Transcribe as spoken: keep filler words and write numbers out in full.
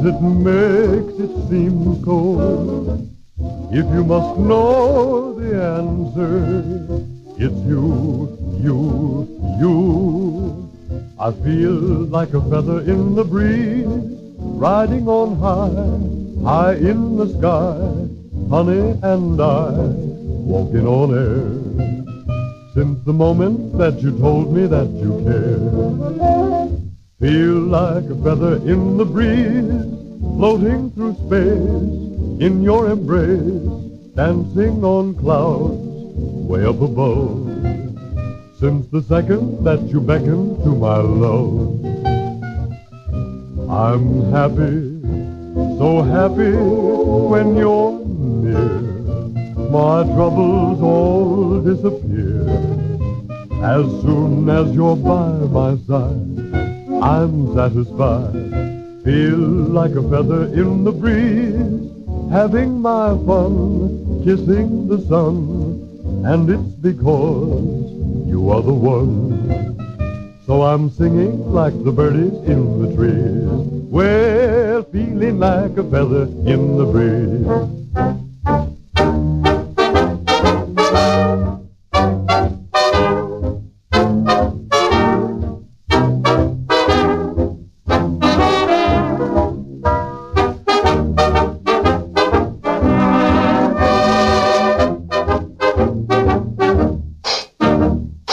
it makes it seem cold. If you must know the answer, it's you, you, you. I feel like a feather in the breeze, riding on high, high in the sky. Honey and I, walking on air. Since the moment that you told me that you care. Feel like a feather in the breeze, floating through space, in your embrace, dancing on clouds, way up above. Since the second that you beckoned to my love, I'm happy, so happy when you're near. My troubles all disappear. As soon as you're by my side, I'm satisfied. Feel like a feather in the breeze, having my fun, kissing the sun. And it's because you are the one. So I'm singing like the birdies in the trees. Well, feeling like a feather in the breeze.